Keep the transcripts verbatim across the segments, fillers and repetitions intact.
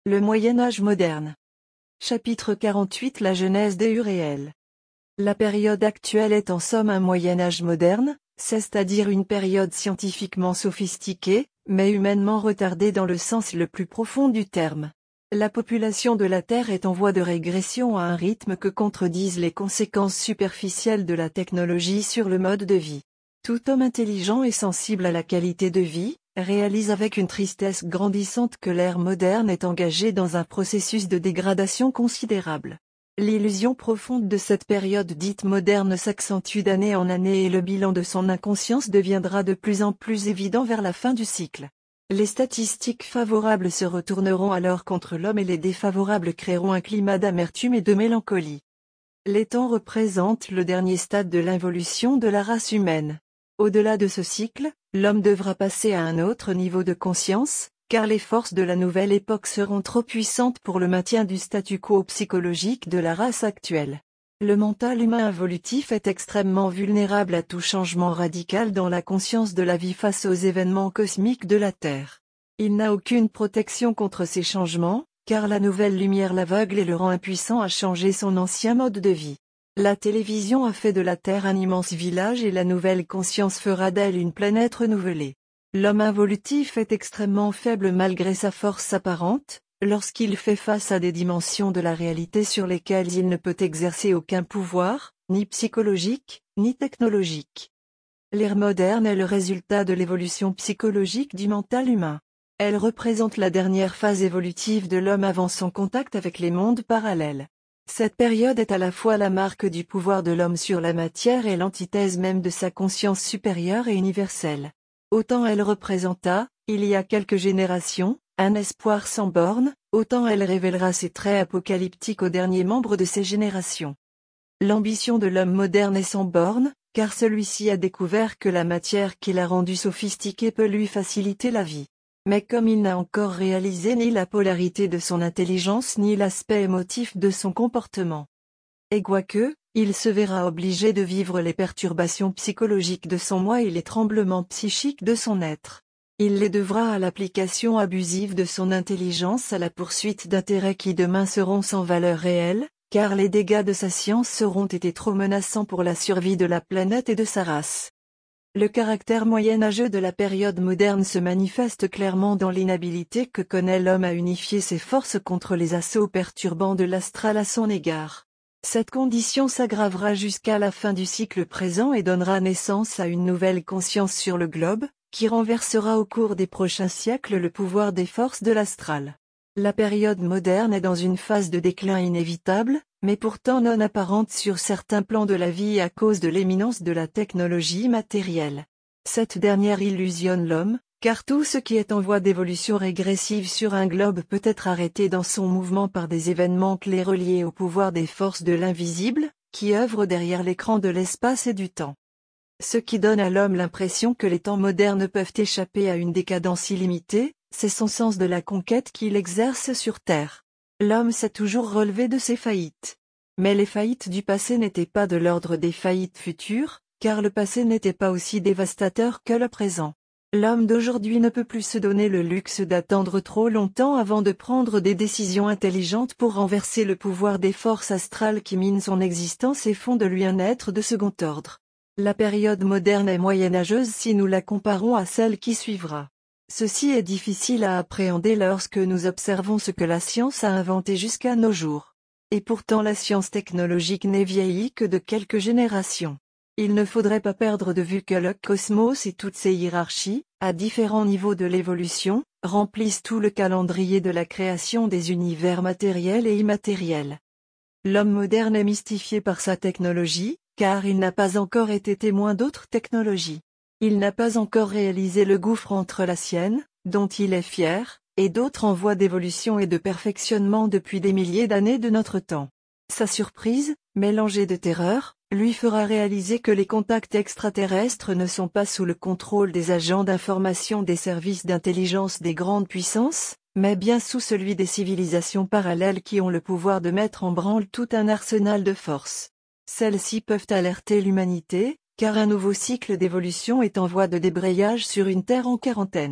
Le Moyen Âge moderne. Chapitre quarante-huit La genèse des réels. La période actuelle est en somme un Moyen Âge moderne, c'est-à-dire une période scientifiquement sophistiquée, mais humainement retardée dans le sens le plus profond du terme. La population de la Terre est en voie de régression à un rythme que contredisent les conséquences superficielles de la technologie sur le mode de vie. Tout homme intelligent et sensible à la qualité de vie, réalise avec une tristesse grandissante que l'ère moderne est engagée dans un processus de dégradation considérable. L'illusion profonde de cette période dite moderne s'accentue d'année en année et le bilan de son inconscience deviendra de plus en plus évident vers la fin du cycle. Les statistiques favorables se retourneront alors contre l'homme et les défavorables créeront un climat d'amertume et de mélancolie. Les temps représentent le dernier stade de l'involution de la race humaine. Au-delà de ce cycle, l'homme devra passer à un autre niveau de conscience, car les forces de la nouvelle époque seront trop puissantes pour le maintien du statu quo psychologique de la race actuelle. Le mental humain involutif est extrêmement vulnérable à tout changement radical dans la conscience de la vie face aux événements cosmiques de la Terre. Il n'a aucune protection contre ces changements, car la nouvelle lumière l'aveugle et le rend impuissant à changer son ancien mode de vie. La télévision a fait de la Terre un immense village et la nouvelle conscience fera d'elle une planète renouvelée. L'homme involutif est extrêmement faible malgré sa force apparente, lorsqu'il fait face à des dimensions de la réalité sur lesquelles il ne peut exercer aucun pouvoir, ni psychologique, ni technologique. L'ère moderne est le résultat de l'évolution psychologique du mental humain. Elle représente la dernière phase évolutive de l'homme avant son contact avec les mondes parallèles. Cette période est à la fois la marque du pouvoir de l'homme sur la matière et l'antithèse même de sa conscience supérieure et universelle. Autant elle représenta, il y a quelques générations, un espoir sans bornes, autant elle révélera ses traits apocalyptiques aux derniers membres de ces générations. L'ambition de l'homme moderne est sans bornes, car celui-ci a découvert que la matière qui l'a rendu sophistiqué peut lui faciliter la vie. Mais comme il n'a encore réalisé ni la polarité de son intelligence ni l'aspect émotif de son comportement. Et quoique, il se verra obligé de vivre les perturbations psychologiques de son moi et les tremblements psychiques de son être. Il les devra à l'application abusive de son intelligence à la poursuite d'intérêts qui demain seront sans valeur réelle, car les dégâts de sa science seront été trop menaçants pour la survie de la planète et de sa race. Le caractère moyenâgeux de la période moderne se manifeste clairement dans l'inhabilité que connaît l'homme à unifier ses forces contre les assauts perturbants de l'astral à son égard. Cette condition s'aggravera jusqu'à la fin du cycle présent et donnera naissance à une nouvelle conscience sur le globe, qui renversera au cours des prochains siècles le pouvoir des forces de l'astral. La période moderne est dans une phase de déclin inévitable, mais pourtant non apparente sur certains plans de la vie à cause de l'éminence de la technologie matérielle. Cette dernière illusionne l'homme, car tout ce qui est en voie d'évolution régressive sur un globe peut être arrêté dans son mouvement par des événements clés reliés au pouvoir des forces de l'invisible, qui œuvrent derrière l'écran de l'espace et du temps. Ce qui donne à l'homme l'impression que les temps modernes peuvent échapper à une décadence illimitée, c'est son sens de la conquête qu'il exerce sur Terre. L'homme s'est toujours relevé de ses faillites. Mais les faillites du passé n'étaient pas de l'ordre des faillites futures, car le passé n'était pas aussi dévastateur que le présent. L'homme d'aujourd'hui ne peut plus se donner le luxe d'attendre trop longtemps avant de prendre des décisions intelligentes pour renverser le pouvoir des forces astrales qui minent son existence et font de lui un être de second ordre. La période moderne est moyenâgeuse si nous la comparons à celle qui suivra. Ceci est difficile à appréhender lorsque nous observons ce que la science a inventé jusqu'à nos jours. Et pourtant la science technologique n'est vieillie que de quelques générations. Il ne faudrait pas perdre de vue que le cosmos et toutes ses hiérarchies, à différents niveaux de l'évolution, remplissent tout le calendrier de la création des univers matériels et immatériels. L'homme moderne est mystifié par sa technologie, car il n'a pas encore été témoin d'autres technologies. Il n'a pas encore réalisé le gouffre entre la sienne, dont il est fier, et d'autres en voie d'évolution et de perfectionnement depuis des milliers d'années de notre temps. Sa surprise, mélangée de terreur, lui fera réaliser que les contacts extraterrestres ne sont pas sous le contrôle des agents d'information des services d'intelligence des grandes puissances, mais bien sous celui des civilisations parallèles qui ont le pouvoir de mettre en branle tout un arsenal de forces. Celles-ci peuvent alerter l'humanité, car un nouveau cycle d'évolution est en voie de débrayage sur une Terre en quarantaine.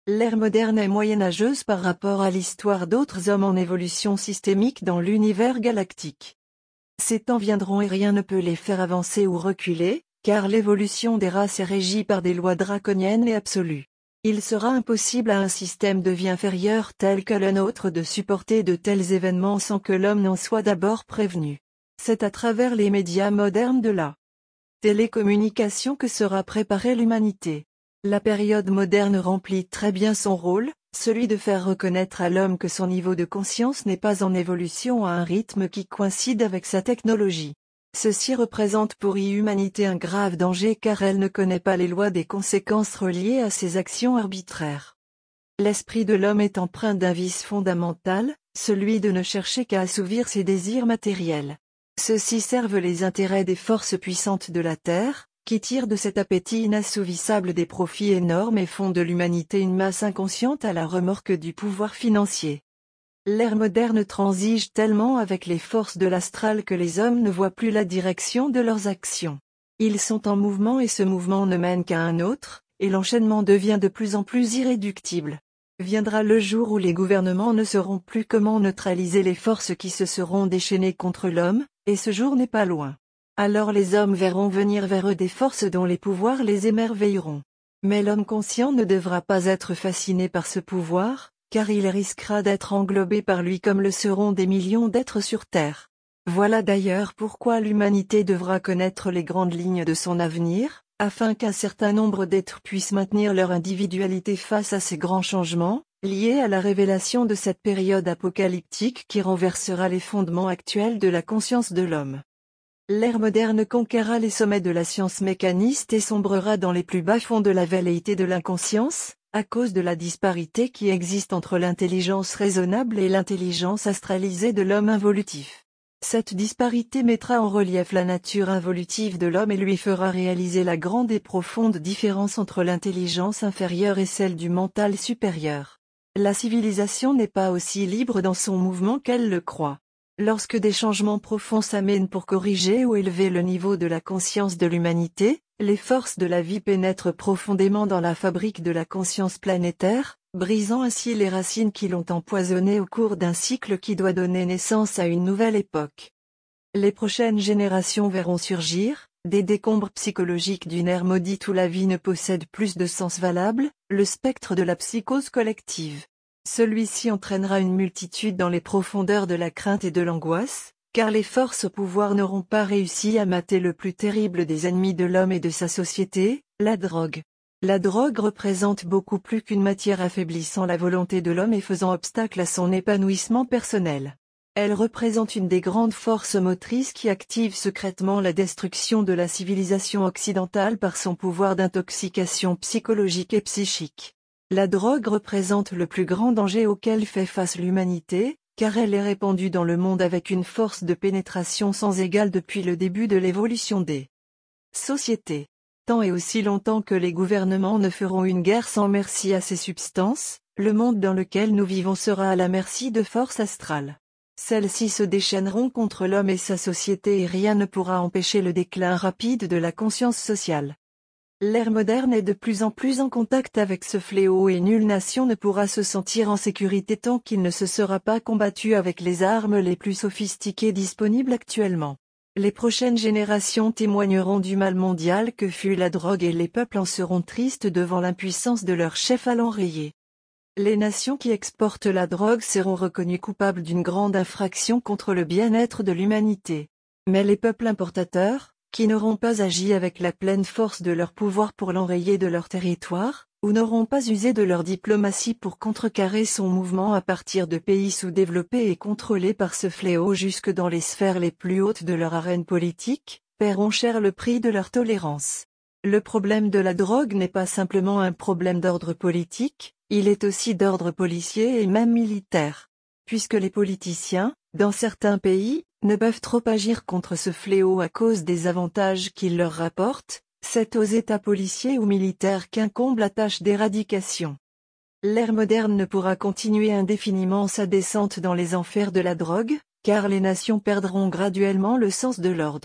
L'ère moderne est moyenâgeuse par rapport à l'histoire d'autres hommes en évolution systémique dans l'univers galactique. Ces temps viendront et rien ne peut les faire avancer ou reculer, car l'évolution des races est régie par des lois draconiennes et absolues. Il sera impossible à un système de vie inférieur tel que le nôtre de supporter de tels événements sans que l'homme n'en soit d'abord prévenu. C'est à travers les médias modernes de la télécommunication que sera préparée l'humanité. La période moderne remplit très bien son rôle, celui de faire reconnaître à l'homme que son niveau de conscience n'est pas en évolution à un rythme qui coïncide avec sa technologie. Ceci représente pour l'humanité un grave danger car elle ne connaît pas les lois des conséquences reliées à ses actions arbitraires. L'esprit de l'homme est empreint d'un vice fondamental, celui de ne chercher qu'à assouvir ses désirs matériels. Ceux-ci servent les intérêts des forces puissantes de la Terre, qui tirent de cet appétit inassouvissable des profits énormes et font de l'humanité une masse inconsciente à la remorque du pouvoir financier. L'ère moderne transige tellement avec les forces de l'astral que les hommes ne voient plus la direction de leurs actions. Ils sont en mouvement et ce mouvement ne mène qu'à un autre, et l'enchaînement devient de plus en plus irréductible. Viendra le jour où les gouvernements ne sauront plus comment neutraliser les forces qui se seront déchaînées contre l'homme, et ce jour n'est pas loin. Alors les hommes verront venir vers eux des forces dont les pouvoirs les émerveilleront. Mais l'homme conscient ne devra pas être fasciné par ce pouvoir, car il risquera d'être englobé par lui comme le seront des millions d'êtres sur Terre. Voilà d'ailleurs pourquoi l'humanité devra connaître les grandes lignes de son avenir, afin qu'un certain nombre d'êtres puissent maintenir leur individualité face à ces grands changements, liés à la révélation de cette période apocalyptique qui renversera les fondements actuels de la conscience de l'homme. L'ère moderne conquérera les sommets de la science mécaniste et sombrera dans les plus bas fonds de la velléité de l'inconscience, à cause de la disparité qui existe entre l'intelligence raisonnable et l'intelligence astralisée de l'homme involutif. Cette disparité mettra en relief la nature involutive de l'homme et lui fera réaliser la grande et profonde différence entre l'intelligence inférieure et celle du mental supérieur. La civilisation n'est pas aussi libre dans son mouvement qu'elle le croit. Lorsque des changements profonds s'amènent pour corriger ou élever le niveau de la conscience de l'humanité, les forces de la vie pénètrent profondément dans la fabrique de la conscience planétaire, brisant ainsi les racines qui l'ont empoisonnée au cours d'un cycle qui doit donner naissance à une nouvelle époque. Les prochaines générations verront surgir, des décombres psychologiques d'une ère maudite où la vie ne possède plus de sens valable, le spectre de la psychose collective. Celui-ci entraînera une multitude dans les profondeurs de la crainte et de l'angoisse, car les forces au pouvoir n'auront pas réussi à mater le plus terrible des ennemis de l'homme et de sa société, la drogue. La drogue représente beaucoup plus qu'une matière affaiblissant la volonté de l'homme et faisant obstacle à son épanouissement personnel. Elle représente une des grandes forces motrices qui active secrètement la destruction de la civilisation occidentale par son pouvoir d'intoxication psychologique et psychique. La drogue représente le plus grand danger auquel fait face l'humanité, car elle est répandue dans le monde avec une force de pénétration sans égale depuis le début de l'évolution des sociétés. Tant et aussi longtemps que les gouvernements ne feront une guerre sans merci à ces substances, le monde dans lequel nous vivons sera à la merci de forces astrales. Celles-ci se déchaîneront contre l'homme et sa société et rien ne pourra empêcher le déclin rapide de la conscience sociale. L'ère moderne est de plus en plus en contact avec ce fléau et nulle nation ne pourra se sentir en sécurité tant qu'il ne se sera pas combattu avec les armes les plus sophistiquées disponibles actuellement. Les prochaines générations témoigneront du mal mondial que fut la drogue et les peuples en seront tristes devant l'impuissance de leur chef à l'enrayer. Les nations qui exportent la drogue seront reconnues coupables d'une grande infraction contre le bien-être de l'humanité. Mais les peuples importateurs, qui n'auront pas agi avec la pleine force de leur pouvoir pour l'enrayer de leur territoire, ou n'auront pas usé de leur diplomatie pour contrecarrer son mouvement à partir de pays sous-développés et contrôlés par ce fléau jusque dans les sphères les plus hautes de leur arène politique, paieront cher le prix de leur tolérance. Le problème de la drogue n'est pas simplement un problème d'ordre politique, il est aussi d'ordre policier et même militaire. Puisque les politiciens, dans certains pays, ne peuvent trop agir contre ce fléau à cause des avantages qu'il leur rapporte, c'est aux États policiers ou militaires qu'incombe la tâche d'éradication. L'ère moderne ne pourra continuer indéfiniment sa descente dans les enfers de la drogue, car les nations perdront graduellement le sens de l'ordre.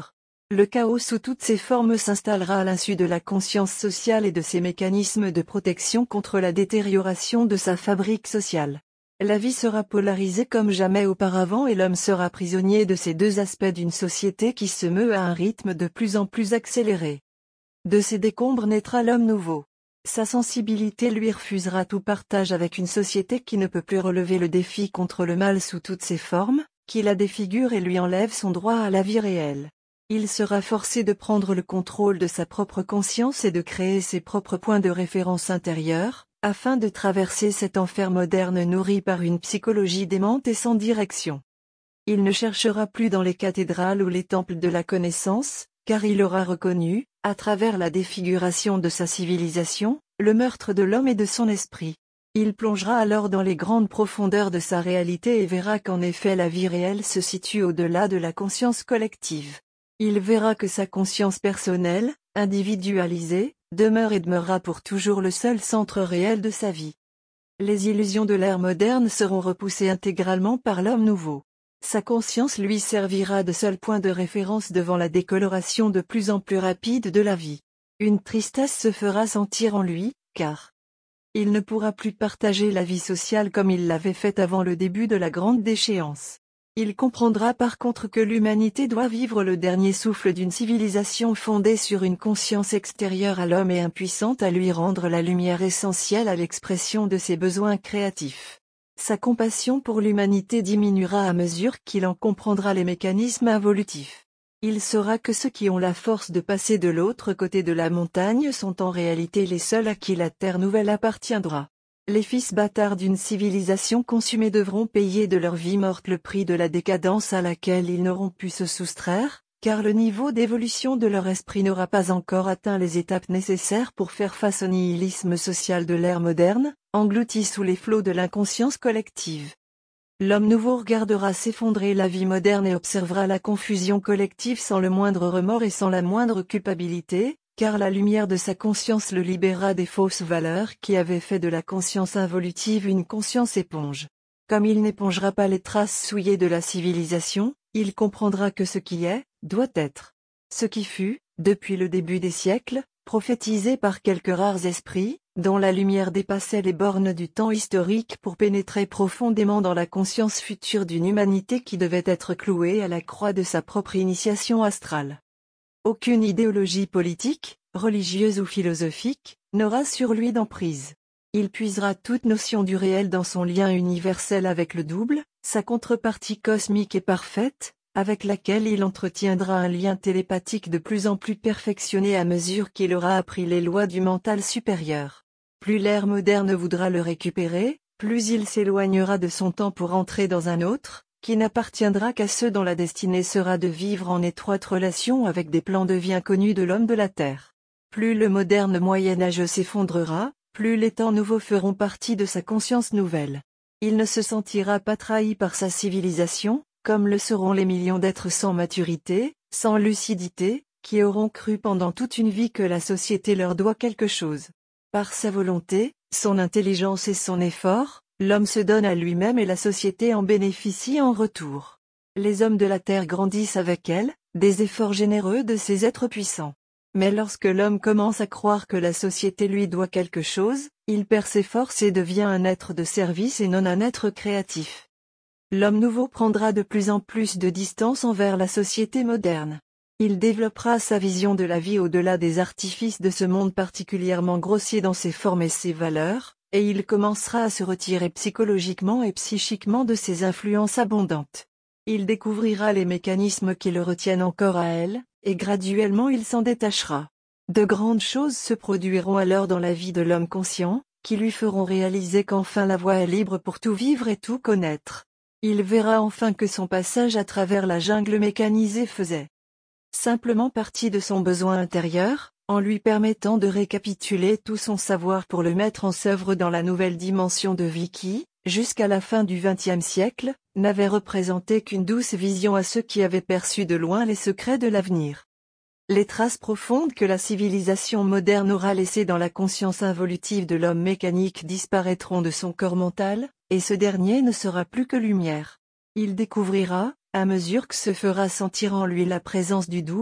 Le chaos sous toutes ses formes s'installera à l'insu de la conscience sociale et de ses mécanismes de protection contre la détérioration de sa fabrique sociale. La vie sera polarisée comme jamais auparavant et l'homme sera prisonnier de ces deux aspects d'une société qui se meut à un rythme de plus en plus accéléré. De ces décombres naîtra l'homme nouveau. Sa sensibilité lui refusera tout partage avec une société qui ne peut plus relever le défi contre le mal sous toutes ses formes, qui la défigure et lui enlève son droit à la vie réelle. Il sera forcé de prendre le contrôle de sa propre conscience et de créer ses propres points de référence intérieurs, afin de traverser cet enfer moderne nourri par une psychologie démente et sans direction. Il ne cherchera plus dans les cathédrales ou les temples de la connaissance, car il aura reconnu, à travers la défiguration de sa civilisation, le meurtre de l'homme et de son esprit. Il plongera alors dans les grandes profondeurs de sa réalité et verra qu'en effet la vie réelle se situe au-delà de la conscience collective. Il verra que sa conscience personnelle, individualisée, demeure et demeurera pour toujours le seul centre réel de sa vie. Les illusions de l'ère moderne seront repoussées intégralement par l'homme nouveau. Sa conscience lui servira de seul point de référence devant la décoloration de plus en plus rapide de la vie. Une tristesse se fera sentir en lui, car il ne pourra plus partager la vie sociale comme il l'avait fait avant le début de la grande déchéance. Il comprendra par contre que l'humanité doit vivre le dernier souffle d'une civilisation fondée sur une conscience extérieure à l'homme et impuissante à lui rendre la lumière essentielle à l'expression de ses besoins créatifs. Sa compassion pour l'humanité diminuera à mesure qu'il en comprendra les mécanismes involutifs. Il saura que ceux qui ont la force de passer de l'autre côté de la montagne sont en réalité les seuls à qui la terre nouvelle appartiendra. Les fils bâtards d'une civilisation consumée devront payer de leur vie morte le prix de la décadence à laquelle ils n'auront pu se soustraire, car le niveau d'évolution de leur esprit n'aura pas encore atteint les étapes nécessaires pour faire face au nihilisme social de l'ère moderne, englouti sous les flots de l'inconscience collective. L'homme nouveau regardera s'effondrer la vie moderne et observera la confusion collective sans le moindre remords et sans la moindre culpabilité, car la lumière de sa conscience le libérera des fausses valeurs qui avaient fait de la conscience involutive une conscience éponge. Comme il n'épongera pas les traces souillées de la civilisation, il comprendra que ce qui est, doit être. Ce qui fut, depuis le début des siècles, prophétisé par quelques rares esprits, dont la lumière dépassait les bornes du temps historique pour pénétrer profondément dans la conscience future d'une humanité qui devait être clouée à la croix de sa propre initiation astrale. Aucune idéologie politique, religieuse ou philosophique, n'aura sur lui d'emprise. Il puisera toute notion du réel dans son lien universel avec le double, sa contrepartie cosmique et parfaite, avec laquelle il entretiendra un lien télépathique de plus en plus perfectionné à mesure qu'il aura appris les lois du mental supérieur. Plus l'ère moderne voudra le récupérer, plus il s'éloignera de son temps pour entrer dans un autre, qui n'appartiendra qu'à ceux dont la destinée sera de vivre en étroite relation avec des plans de vie inconnus de l'homme de la Terre. Plus le moderne Moyen-Âge s'effondrera, plus les temps nouveaux feront partie de sa conscience nouvelle. Il ne se sentira pas trahi par sa civilisation, comme le seront les millions d'êtres sans maturité, sans lucidité, qui auront cru pendant toute une vie que la société leur doit quelque chose. Par sa volonté, son intelligence et son effort, l'homme se donne à lui-même et la société en bénéficie en retour. Les hommes de la terre grandissent avec elle, des efforts généreux de ces êtres puissants. Mais lorsque l'homme commence à croire que la société lui doit quelque chose, il perd ses forces et devient un être de service et non un être créatif. L'homme nouveau prendra de plus en plus de distance envers la société moderne. Il développera sa vision de la vie au-delà des artifices de ce monde particulièrement grossier dans ses formes et ses valeurs, et il commencera à se retirer psychologiquement et psychiquement de ses influences abondantes. Il découvrira les mécanismes qui le retiennent encore à elle, et graduellement il s'en détachera. De grandes choses se produiront alors dans la vie de l'homme conscient, qui lui feront réaliser qu'enfin la voie est libre pour tout vivre et tout connaître. Il verra enfin que son passage à travers la jungle mécanisée faisait simplement partie de son besoin intérieur, en lui permettant de récapituler tout son savoir pour le mettre en œuvre dans la nouvelle dimension de vie qui, jusqu'à la fin du vingtième siècle, n'avait représenté qu'une douce vision à ceux qui avaient perçu de loin les secrets de l'avenir. Les traces profondes que la civilisation moderne aura laissées dans la conscience involutive de l'homme mécanique disparaîtront de son corps mental, et ce dernier ne sera plus que lumière. Il découvrira, à mesure que se fera sentir en lui la présence du double,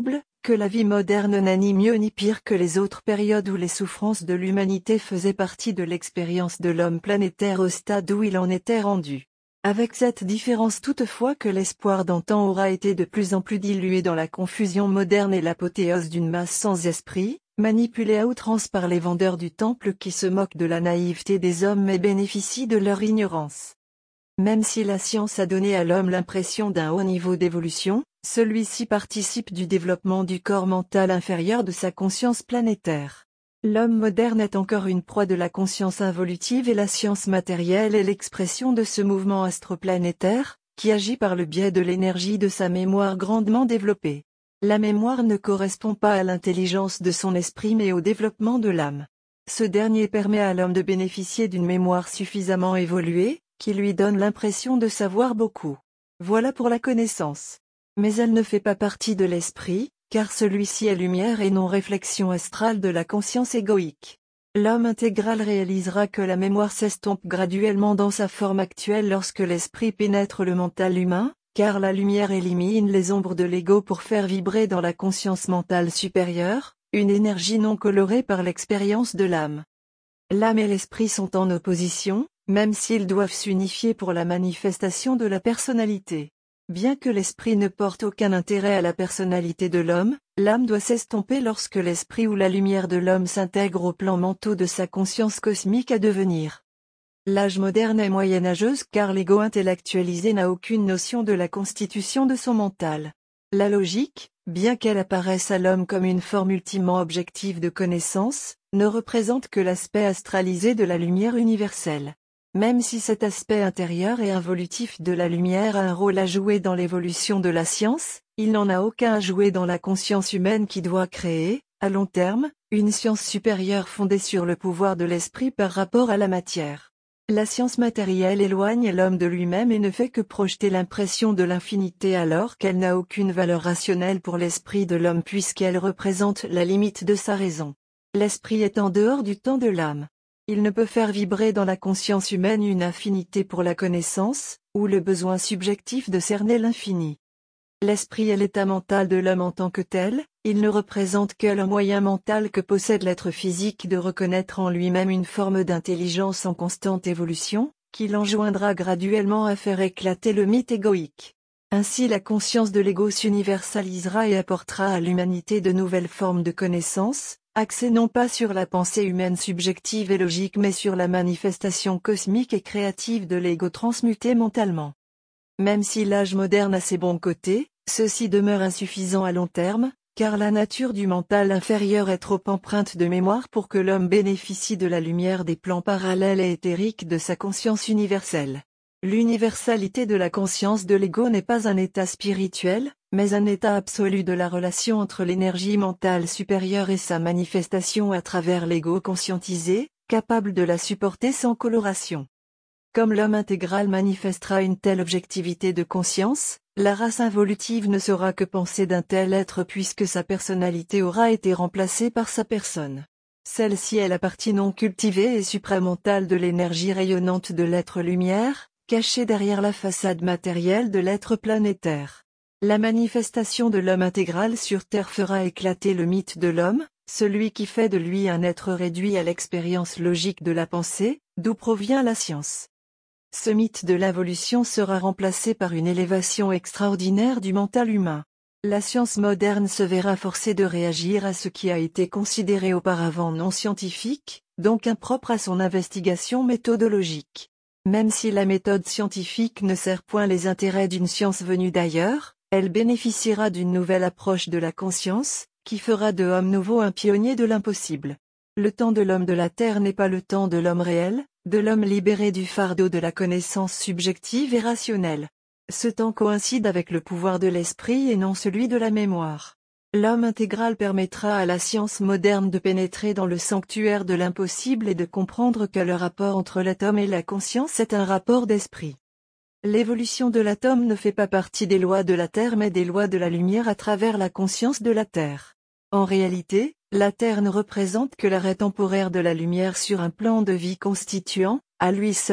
que la vie moderne n'a ni mieux ni pire que les autres périodes où les souffrances de l'humanité faisaient partie de l'expérience de l'homme planétaire au stade où il en était rendu. Avec cette différence toutefois que l'espoir d'antan aura été de plus en plus dilué dans la confusion moderne et l'apothéose d'une masse sans esprit, manipulée à outrance par les vendeurs du temple qui se moquent de la naïveté des hommes et bénéficient de leur ignorance. Même si la science a donné à l'homme l'impression d'un haut niveau d'évolution, celui-ci participe du développement du corps mental inférieur de sa conscience planétaire. L'homme moderne est encore une proie de la conscience involutive et la science matérielle est l'expression de ce mouvement astroplanétaire, qui agit par le biais de l'énergie de sa mémoire grandement développée. La mémoire ne correspond pas à l'intelligence de son esprit mais au développement de l'âme. Ce dernier permet à l'homme de bénéficier d'une mémoire suffisamment évoluée, qui lui donne l'impression de savoir beaucoup. Voilà pour la connaissance. Mais elle ne fait pas partie de l'esprit, car celui-ci est lumière et non réflexion astrale de la conscience égoïque. L'homme intégral réalisera que la mémoire s'estompe graduellement dans sa forme actuelle lorsque l'esprit pénètre le mental humain, car la lumière élimine les ombres de l'ego pour faire vibrer dans la conscience mentale supérieure, une énergie non colorée par l'expérience de l'âme. L'âme et l'esprit sont en opposition, même s'ils doivent s'unifier pour la manifestation de la personnalité. Bien que l'esprit ne porte aucun intérêt à la personnalité de l'homme, l'âme doit s'estomper lorsque l'esprit ou la lumière de l'homme s'intègre au plan mentaux de sa conscience cosmique à devenir. L'âge moderne est moyenâgeuse car l'ego intellectualisé n'a aucune notion de la constitution de son mental. La logique, bien qu'elle apparaisse à l'homme comme une forme ultimement objective de connaissance, ne représente que l'aspect astralisé de la lumière universelle. Même si cet aspect intérieur et involutif de la lumière a un rôle à jouer dans l'évolution de la science, il n'en a aucun à jouer dans la conscience humaine qui doit créer, à long terme, une science supérieure fondée sur le pouvoir de l'esprit par rapport à la matière. La science matérielle éloigne l'homme de lui-même et ne fait que projeter l'impression de l'infinité alors qu'elle n'a aucune valeur rationnelle pour l'esprit de l'homme puisqu'elle représente la limite de sa raison. L'esprit est en dehors du temps de l'âme. Il ne peut faire vibrer dans la conscience humaine une affinité pour la connaissance, ou le besoin subjectif de cerner l'infini. L'esprit est l'état mental de l'homme en tant que tel, il ne représente que le moyen mental que possède l'être physique de reconnaître en lui-même une forme d'intelligence en constante évolution, qui l'enjoindra graduellement à faire éclater le mythe égoïque. Ainsi la conscience de l'ego s'universalisera et apportera à l'humanité de nouvelles formes de connaissance, axées non pas sur la pensée humaine subjective et logique mais sur la manifestation cosmique et créative de l'ego transmuté mentalement. Même si l'âge moderne a ses bons côtés, ceux-ci demeurent insuffisants à long terme, car la nature du mental inférieur est trop empreinte de mémoire pour que l'homme bénéficie de la lumière des plans parallèles et éthériques de sa conscience universelle. L'universalité de la conscience de l'ego n'est pas un état spirituel, mais un état absolu de la relation entre l'énergie mentale supérieure et sa manifestation à travers l'ego conscientisé, capable de la supporter sans coloration. Comme l'homme intégral manifestera une telle objectivité de conscience, la race involutive ne saura que penser d'un tel être puisque sa personnalité aura été remplacée par sa personne. Celle-ci est la partie non cultivée et supramentale de l'énergie rayonnante de l'être lumière, cachée derrière la façade matérielle de l'être planétaire. La manifestation de l'homme intégral sur Terre fera éclater le mythe de l'homme, celui qui fait de lui un être réduit à l'expérience logique de la pensée, d'où provient la science. Ce mythe de l'involution sera remplacé par une élévation extraordinaire du mental humain. La science moderne se verra forcée de réagir à ce qui a été considéré auparavant non scientifique, donc impropre à son investigation méthodologique. Même si la méthode scientifique ne sert point les intérêts d'une science venue d'ailleurs, elle bénéficiera d'une nouvelle approche de la conscience, qui fera de Homme Nouveau un pionnier de l'impossible. Le temps de l'homme de la Terre n'est pas le temps de l'homme réel, de l'homme libéré du fardeau de la connaissance subjective et rationnelle. Ce temps coïncide avec le pouvoir de l'esprit et non celui de la mémoire. L'homme intégral permettra à la science moderne de pénétrer dans le sanctuaire de l'impossible et de comprendre que le rapport entre l'atome et la conscience est un rapport d'esprit. L'évolution de l'atome ne fait pas partie des lois de la Terre mais des lois de la lumière à travers la conscience de la Terre. En réalité, la Terre ne représente que l'arrêt temporaire de la lumière sur un plan de vie constituant, à lui seul,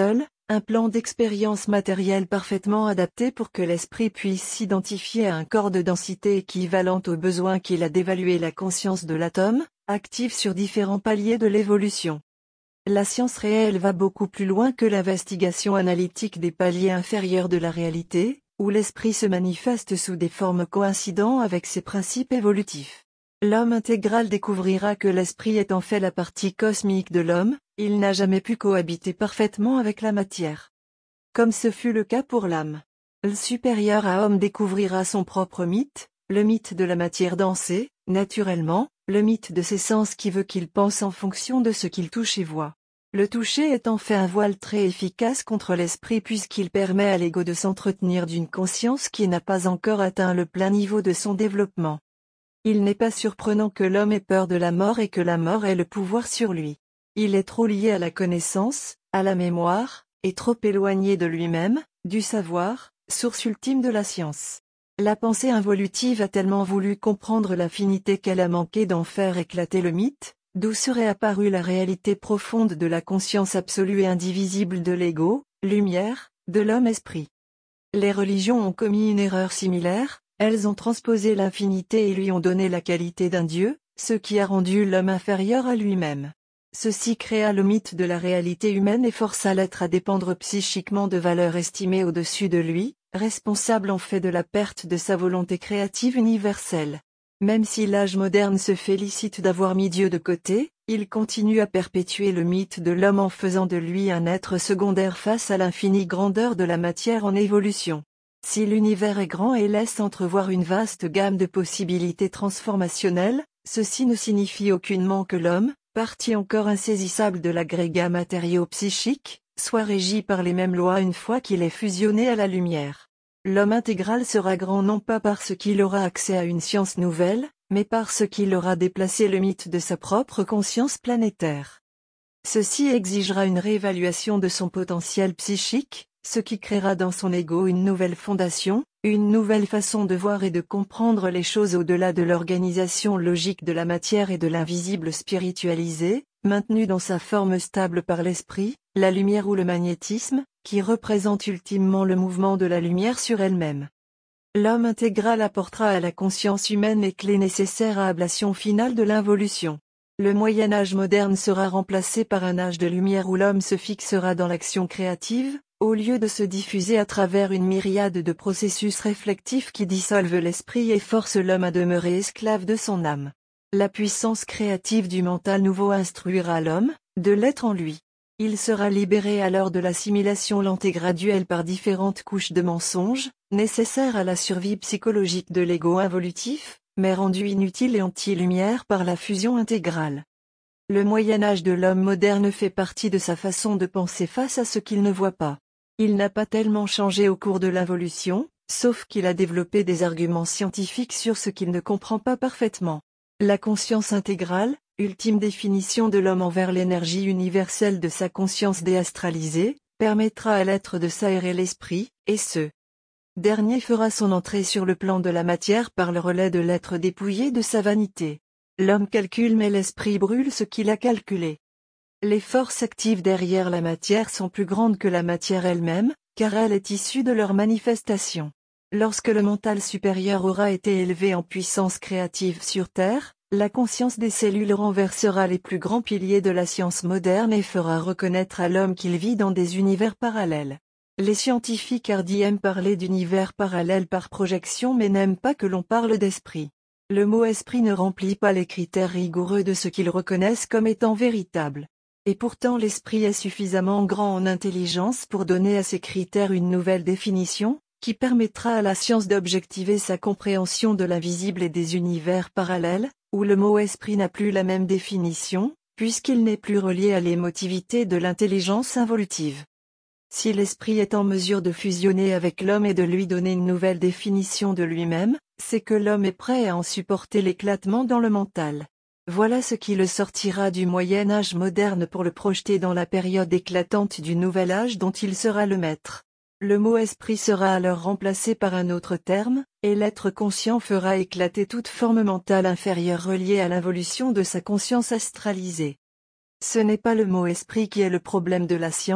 un plan d'expérience matérielle parfaitement adapté pour que l'esprit puisse s'identifier à un corps de densité équivalente aux besoins qu'il a d'évaluer la conscience de l'atome, active sur différents paliers de l'évolution. La science réelle va beaucoup plus loin que l'investigation analytique des paliers inférieurs de la réalité, où l'esprit se manifeste sous des formes coïncidant avec ses principes évolutifs. L'homme intégral découvrira que l'esprit est en fait la partie cosmique de l'homme, il n'a jamais pu cohabiter parfaitement avec la matière. Comme ce fut le cas pour l'âme. Le supérieur à homme découvrira son propre mythe, le mythe de la matière densée, naturellement, le mythe de ses sens qui veut qu'il pense en fonction de ce qu'il touche et voit. Le toucher est en fait un voile très efficace contre l'esprit puisqu'il permet à l'ego de s'entretenir d'une conscience qui n'a pas encore atteint le plein niveau de son développement. Il n'est pas surprenant que l'homme ait peur de la mort et que la mort ait le pouvoir sur lui. Il est trop lié à la connaissance, à la mémoire, et trop éloigné de lui-même, du savoir, source ultime de la science. La pensée involutive a tellement voulu comprendre l'infinité qu'elle a manqué d'en faire éclater le mythe, d'où serait apparue la réalité profonde de la conscience absolue et indivisible de l'ego, lumière, de l'homme-esprit. Les religions ont commis une erreur similaire, elles ont transposé l'infinité et lui ont donné la qualité d'un dieu, ce qui a rendu l'homme inférieur à lui-même. Ceci créa le mythe de la réalité humaine et força l'être à dépendre psychiquement de valeurs estimées au-dessus de lui, responsable en fait de la perte de sa volonté créative universelle. Même si l'âge moderne se félicite d'avoir mis Dieu de côté, il continue à perpétuer le mythe de l'homme en faisant de lui un être secondaire face à l'infinie grandeur de la matière en évolution. Si l'univers est grand et laisse entrevoir une vaste gamme de possibilités transformationnelles, ceci ne signifie aucunement que l'homme, partie encore insaisissable de l'agrégat matériau-psychique, soit régi par les mêmes lois une fois qu'il est fusionné à la lumière. L'homme intégral sera grand non pas parce qu'il aura accès à une science nouvelle, mais parce qu'il aura déplacé le mythe de sa propre conscience planétaire. Ceci exigera une réévaluation de son potentiel psychique, ce qui créera dans son ego une nouvelle fondation, une nouvelle façon de voir et de comprendre les choses au-delà de l'organisation logique de la matière et de l'invisible spiritualisé, maintenu dans sa forme stable par l'esprit, la lumière ou le magnétisme, qui représente ultimement le mouvement de la lumière sur elle-même. L'homme intégral apportera à la conscience humaine les clés nécessaires à l'ablation finale de l'involution. Le Moyen Âge moderne sera remplacé par un âge de lumière où l'homme se fixera dans l'action créative, au lieu de se diffuser à travers une myriade de processus réflectifs qui dissolvent l'esprit et forcent l'homme à demeurer esclave de son âme. La puissance créative du mental nouveau instruira l'homme, de l'être en lui. Il sera libéré alors de l'assimilation lente et graduelle par différentes couches de mensonges, nécessaires à la survie psychologique de l'ego involutif, mais rendu inutile et anti-lumière par la fusion intégrale. Le Moyen Âge de l'homme moderne fait partie de sa façon de penser face à ce qu'il ne voit pas. Il n'a pas tellement changé au cours de l'involution, sauf qu'il a développé des arguments scientifiques sur ce qu'il ne comprend pas parfaitement. La conscience intégrale, ultime définition de l'homme envers l'énergie universelle de sa conscience déastralisée, permettra à l'être de s'aérer l'esprit, et ce dernier fera son entrée sur le plan de la matière par le relais de l'être dépouillé de sa vanité. L'homme calcule mais l'esprit brûle ce qu'il a calculé. Les forces actives derrière la matière sont plus grandes que la matière elle-même, car elle est issue de leur manifestation. Lorsque le mental supérieur aura été élevé en puissance créative sur Terre, la conscience des cellules renversera les plus grands piliers de la science moderne et fera reconnaître à l'homme qu'il vit dans des univers parallèles. Les scientifiques hardis aiment parler d'univers parallèles par projection mais n'aiment pas que l'on parle d'esprit. Le mot esprit ne remplit pas les critères rigoureux de ce qu'ils reconnaissent comme étant véritable. Et pourtant l'esprit est suffisamment grand en intelligence pour donner à ces critères une nouvelle définition, qui permettra à la science d'objectiver sa compréhension de l'invisible et des univers parallèles, où le mot esprit n'a plus la même définition, puisqu'il n'est plus relié à l'émotivité de l'intelligence involutive. Si l'esprit est en mesure de fusionner avec l'homme et de lui donner une nouvelle définition de lui-même, c'est que l'homme est prêt à en supporter l'éclatement dans le mental. Voilà ce qui le sortira du Moyen Âge moderne pour le projeter dans la période éclatante du Nouvel Âge dont il sera le maître. Le mot esprit sera alors remplacé par un autre terme, et l'être conscient fera éclater toute forme mentale inférieure reliée à l'involution de sa conscience astralisée. Ce n'est pas le mot esprit qui est le problème de la science,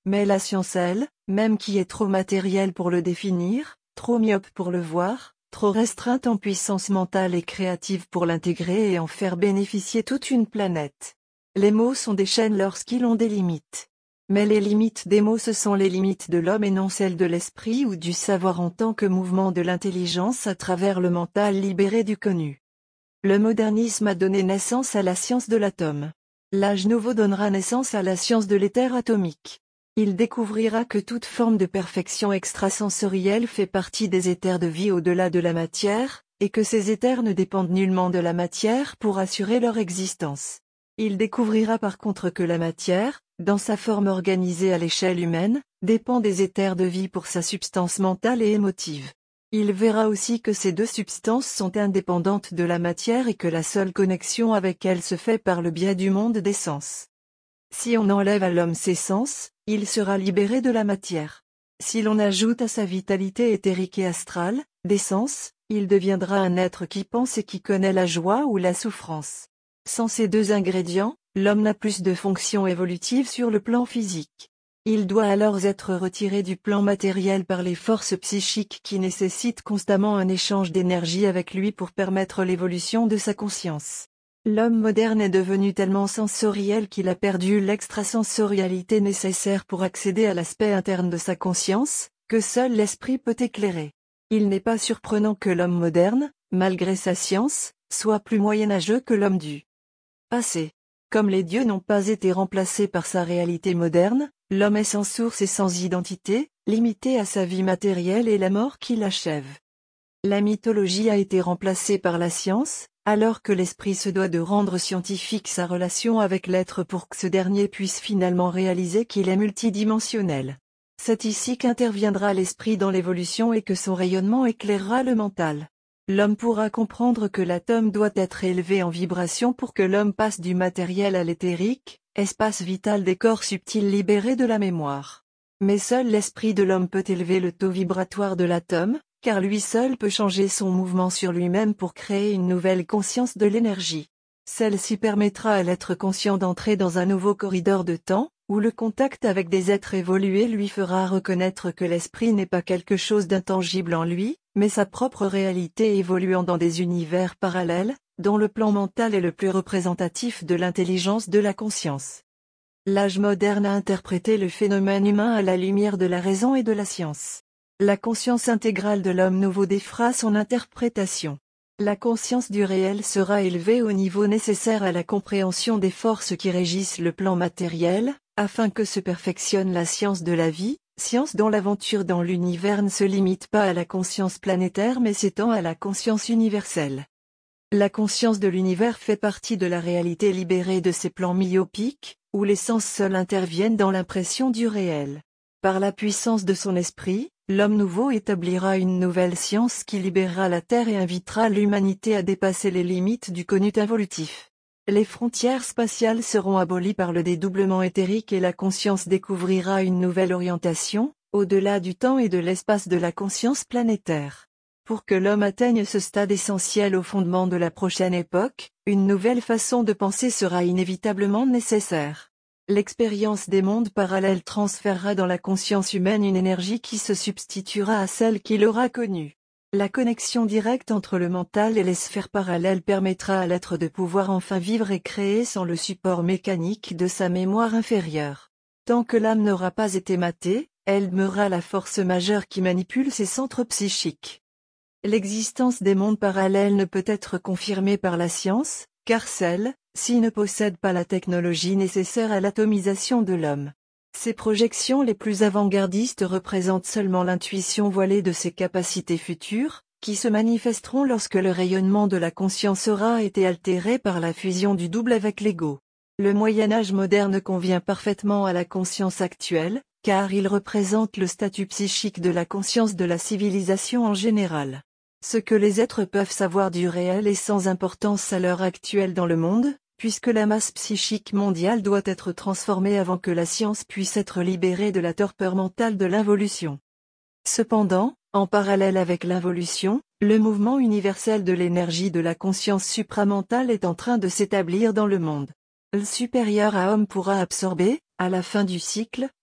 Mais la science elle, même qui est trop matérielle pour le définir, trop myope pour le voir, trop restreinte en puissance mentale et créative pour l'intégrer et en faire bénéficier toute une planète. Les mots sont des chaînes lorsqu'ils ont des limites. Mais les limites des mots ce sont les limites de l'homme et non celles de l'esprit ou du savoir en tant que mouvement de l'intelligence à travers le mental libéré du connu. Le modernisme a donné naissance à la science de l'atome. L'âge nouveau donnera naissance à la science de l'éther atomique. Il découvrira que toute forme de perfection extrasensorielle fait partie des éthers de vie au-delà de la matière, et que ces éthers ne dépendent nullement de la matière pour assurer leur existence. Il découvrira par contre que la matière, dans sa forme organisée à l'échelle humaine, dépend des éthers de vie pour sa substance mentale et émotive. Il verra aussi que ces deux substances sont indépendantes de la matière et que la seule connexion avec elle se fait par le biais du monde des sens. Si on enlève à l'homme ses sens, il sera libéré de la matière. Si l'on ajoute à sa vitalité éthérique et astrale, des sens, il deviendra un être qui pense et qui connaît la joie ou la souffrance. Sans ces deux ingrédients, l'homme n'a plus de fonction évolutive sur le plan physique. Il doit alors être retiré du plan matériel par les forces psychiques qui nécessitent constamment un échange d'énergie avec lui pour permettre l'évolution de sa conscience. L'homme moderne est devenu tellement sensoriel qu'il a perdu l'extrasensorialité nécessaire pour accéder à l'aspect interne de sa conscience, que seul l'esprit peut éclairer. Il n'est pas surprenant que l'homme moderne, malgré sa science, soit plus moyenâgeux que l'homme du passé. Comme les dieux n'ont pas été remplacés par sa réalité moderne, l'homme est sans source et sans identité, limité à sa vie matérielle et la mort qui l'achève. La mythologie a été remplacée par la science, alors que l'esprit se doit de rendre scientifique sa relation avec l'être pour que ce dernier puisse finalement réaliser qu'il est multidimensionnel. C'est ici qu'interviendra l'esprit dans l'évolution et que son rayonnement éclairera le mental. L'homme pourra comprendre que l'atome doit être élevé en vibration pour que l'homme passe du matériel à l'éthérique, espace vital des corps subtils libérés de la mémoire. Mais seul l'esprit de l'homme peut élever le taux vibratoire de l'atome, car lui seul peut changer son mouvement sur lui-même pour créer une nouvelle conscience de l'énergie. Celle-ci permettra à l'être conscient d'entrer dans un nouveau corridor de temps, où le contact avec des êtres évolués lui fera reconnaître que l'esprit n'est pas quelque chose d'intangible en lui, mais sa propre réalité évoluant dans des univers parallèles, dont le plan mental est le plus représentatif de l'intelligence de la conscience. L'âge moderne a interprété le phénomène humain à la lumière de la raison et de la science. La conscience intégrale de l'homme nouveau défera son interprétation. La conscience du réel sera élevée au niveau nécessaire à la compréhension des forces qui régissent le plan matériel, afin que se perfectionne la science de la vie, science dont l'aventure dans l'univers ne se limite pas à la conscience planétaire mais s'étend à la conscience universelle. La conscience de l'univers fait partie de la réalité libérée de ces plans myopiques, où les sens seuls interviennent dans l'impression du réel. Par la puissance de son esprit, l'homme nouveau établira une nouvelle science qui libérera la Terre et invitera l'humanité à dépasser les limites du connu involutif. Les frontières spatiales seront abolies par le dédoublement éthérique et la conscience découvrira une nouvelle orientation, au-delà du temps et de l'espace de la conscience planétaire. Pour que l'homme atteigne ce stade essentiel au fondement de la prochaine époque, une nouvelle façon de penser sera inévitablement nécessaire. L'expérience des mondes parallèles transférera dans la conscience humaine une énergie qui se substituera à celle qu'il aura connue. La connexion directe entre le mental et les sphères parallèles permettra à l'être de pouvoir enfin vivre et créer sans le support mécanique de sa mémoire inférieure. Tant que l'âme n'aura pas été matée, elle demeurera la force majeure qui manipule ses centres psychiques. L'existence des mondes parallèles ne peut être confirmée par la science, car celle-ci ne possède pas la technologie nécessaire à l'atomisation de l'homme. Ces projections les plus avant-gardistes représentent seulement l'intuition voilée de ses capacités futures, qui se manifesteront lorsque le rayonnement de la conscience aura été altéré par la fusion du double avec l'ego. Le Moyen-Âge moderne convient parfaitement à la conscience actuelle, car il représente le statut psychique de la conscience de la civilisation en général. Ce que les êtres peuvent savoir du réel est sans importance à l'heure actuelle dans le monde, puisque la masse psychique mondiale doit être transformée avant que la science puisse être libérée de la torpeur mentale de l'involution. Cependant, en parallèle avec l'involution, le mouvement universel de l'énergie de la conscience supramentale est en train de s'établir dans le monde. Le supérieur à homme pourra absorber, à la fin du cycle,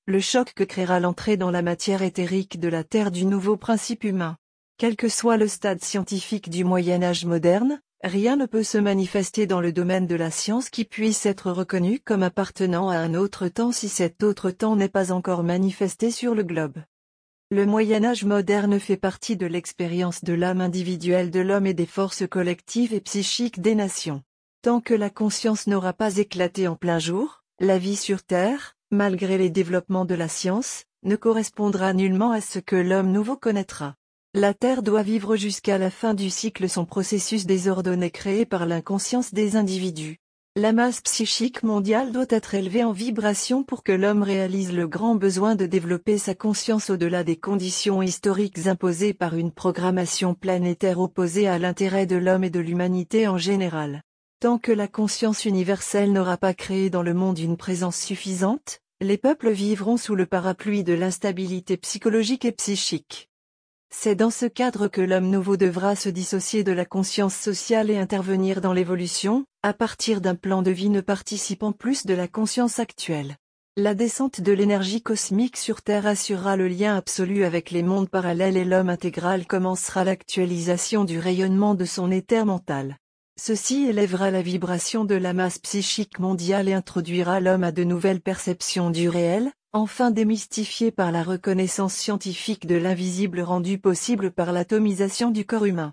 le choc que créera l'entrée dans la matière éthérique de la Terre du nouveau principe humain. Quel que soit le stade scientifique du Moyen Âge moderne, rien ne peut se manifester dans le domaine de la science qui puisse être reconnu comme appartenant à un autre temps si cet autre temps n'est pas encore manifesté sur le globe. Le Moyen Âge moderne fait partie de l'expérience de l'âme individuelle de l'homme et des forces collectives et psychiques des nations. Tant que la conscience n'aura pas éclaté en plein jour, la vie sur Terre, malgré les développements de la science, ne correspondra nullement à ce que l'homme nouveau connaîtra. La Terre doit vivre jusqu'à la fin du cycle son processus désordonné créé par l'inconscience des individus. La masse psychique mondiale doit être élevée en vibration pour que l'homme réalise le grand besoin de développer sa conscience au-delà des conditions historiques imposées par une programmation planétaire opposée à l'intérêt de l'homme et de l'humanité en général. Tant que la conscience universelle n'aura pas créé dans le monde une présence suffisante, les peuples vivront sous le parapluie de l'instabilité psychologique et psychique. C'est dans ce cadre que l'homme nouveau devra se dissocier de la conscience sociale et intervenir dans l'évolution, à partir d'un plan de vie ne participant plus de la conscience actuelle. La descente de l'énergie cosmique sur Terre assurera le lien absolu avec les mondes parallèles et l'homme intégral commencera l'actualisation du rayonnement de son éther mental. Ceci élèvera la vibration de la masse psychique mondiale et introduira l'homme à de nouvelles perceptions du réel, enfin démystifié par la reconnaissance scientifique de l'invisible rendu possible par l'atomisation du corps humain.